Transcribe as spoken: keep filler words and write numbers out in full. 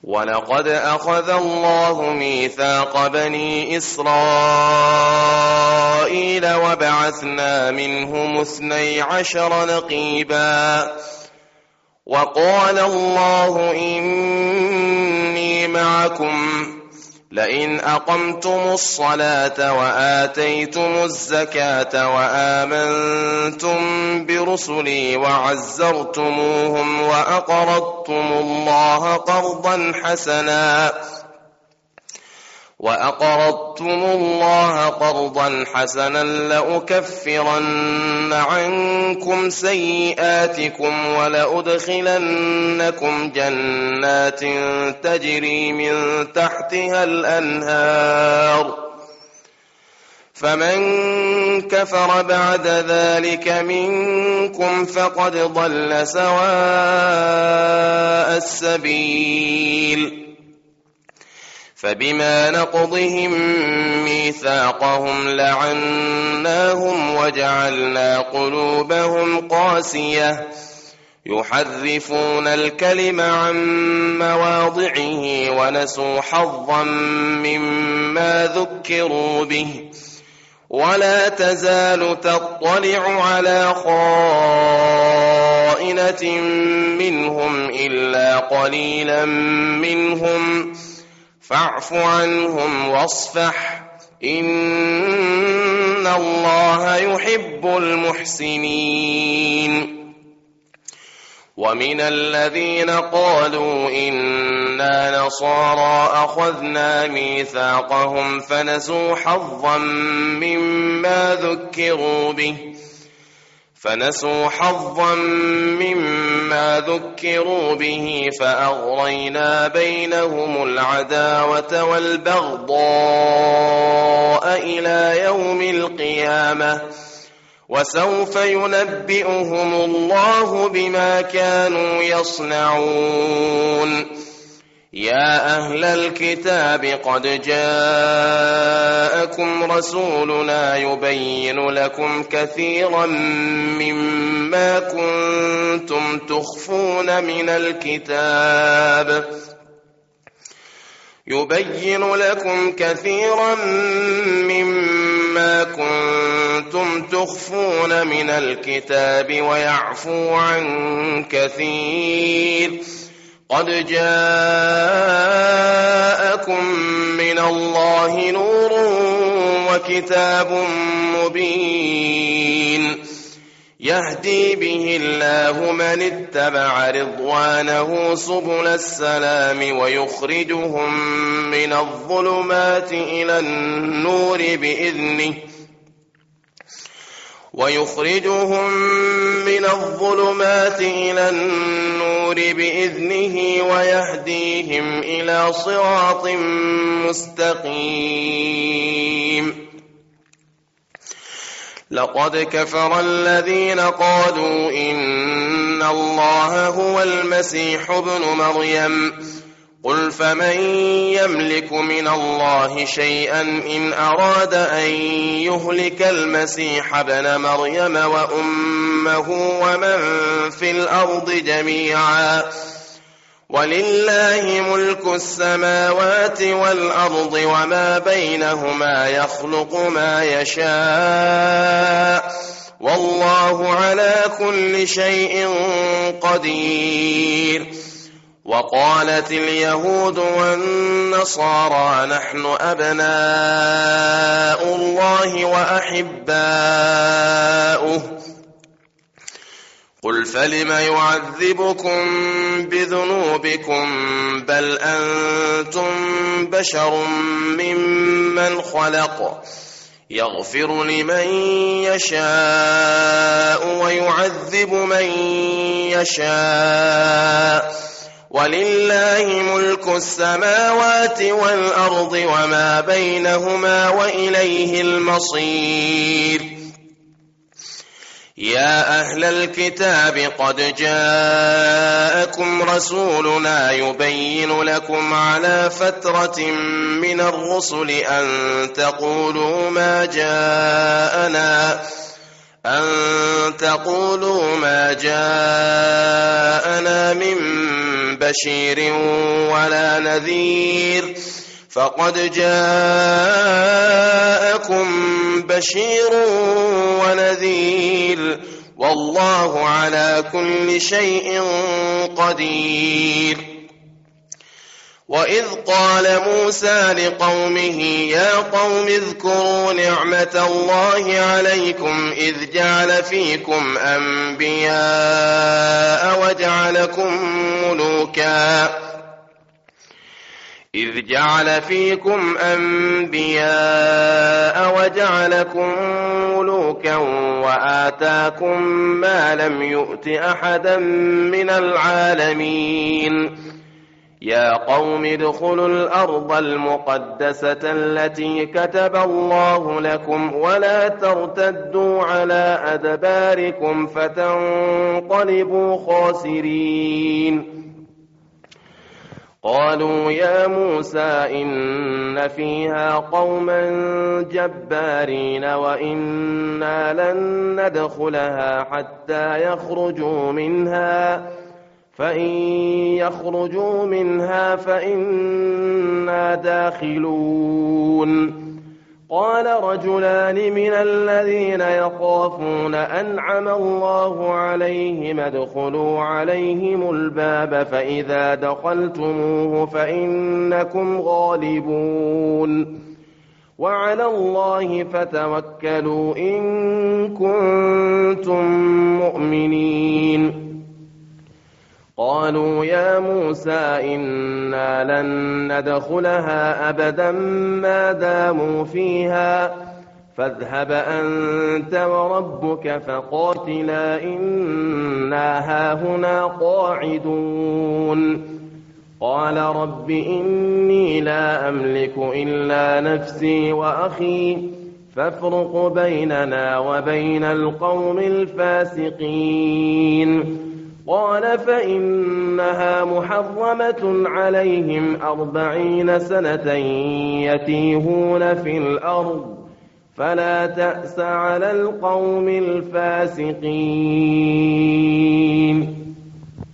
ولقد أخذ الله ميثاق بني إسرائيل وبعثنا منهم اثني عشر نقيبا وقال الله إني معكم لئن أقمتم الصلاة وآتيتم الزكاة وآمنتم برسلي وعزرتموهم وأقرضتم الله قرضا حسنا وأقرضتم الله قرضا حسنا لأكفرن عنكم سيئاتكم ولأدخلنكم جنات تجري من تحتها الأنهار فمن كفر بعد ذلك منكم فقد ضل سواء السبيل فبما نقضهم ميثاقهم لعناهم وجعلنا قلوبهم قاسية يحرفون الكلم عن مواضعه ونسوا حظا مما ذكروا به ولا تزال تطلع على خائنة منهم إلا قليلا منهم فاعف عنهم واصفح إن الله يحب المحسنين ومن الذين قالوا إنا نصارى أخذنا ميثاقهم فنسوا حظا مما ذكروا به فنسوا حظا مما ذكروا به فأغرينا بينهم العداوة والبغضاء إلى يوم القيامة وسوف ينبئهم الله بما كانوا يصنعون يا أهل الكتاب قد جاءكم رسولنا يبين لكم كثيرا مما كنتم تخفون من الكتاب يبين لكم كثيرا مما كنتم تخفون من الكتاب ويعفو عن كثير قد جاءكم من الله نور وكتاب مبين يهدي به الله من اتبع رضوانه سبل السلام ويخرجهم من الظلمات إلى النور بإذنه ويخرجهم من الظلمات إلى النور بإذنه ويهديهم إلى صراط مستقيم لقد كفر الذين قالوا إن الله هو المسيح ابن مريم قل فمن يملك من الله شيئا إن أراد أن يهلك المسيح ابن مريم وأمه ومن في الأرض جميعا ولله ملك السماوات والأرض وما بينهما يخلق ما يشاء والله على كل شيء قدير وقالت اليهود والنصارى نحن أبناء الله وأحباؤه قل فلم يعذبكم بذنوبكم بل أنتم بشر ممن خلق يغفر لمن يشاء ويعذب من يشاء ولله ملك السماوات والأرض وما بينهما وإليه المصير يا أهل الكتاب قد جاءكم رسولنا يبين لكم على فترة من الرسل أن تقولوا ما جاءنا أن تقولوا ما جاءنا من بشير ولا نذير فقد جاءكم بشير ونذير والله على كل شيء قدير. وإذ قال موسى لقومه يا قوم اذكروا نعمة الله عليكم إذ جعل فيكم أنبياء وجعلكم ملوكا إذ جعل فيكم أنبياء وجعلكم ملوكا وآتاكم ما لم يؤت أحدا من العالمين. يا قوم ادخلوا الأرض المقدسة التي كتب الله لكم ولا ترتدوا على أدباركم فتنقلبوا خاسرين. قالوا يا موسى إن فيها قوما جبارين وإنا لن ندخلها حتى يخرجوا منها فإن يخرجوا منها فإنا داخلون. قال رجلان من الذين يخافون أنعم الله عليهم ادخلوا عليهم الباب فإذا دخلتموه فإنكم غالبون وعلى الله فتوكلوا إن كنتم مؤمنين. قالوا يا موسى إنا لن ندخلها أبدا ما داموا فيها فاذهب أنت وربك فقاتلا إنا هاهنا قاعدون. قال رب إني لا أملك إلا نفسي وأخي فافرق بيننا وبين القوم الفاسقين. قال فإنها محرمة عليهم أربعين سنة يتيهون في الأرض فلا تأس على القوم الفاسقين.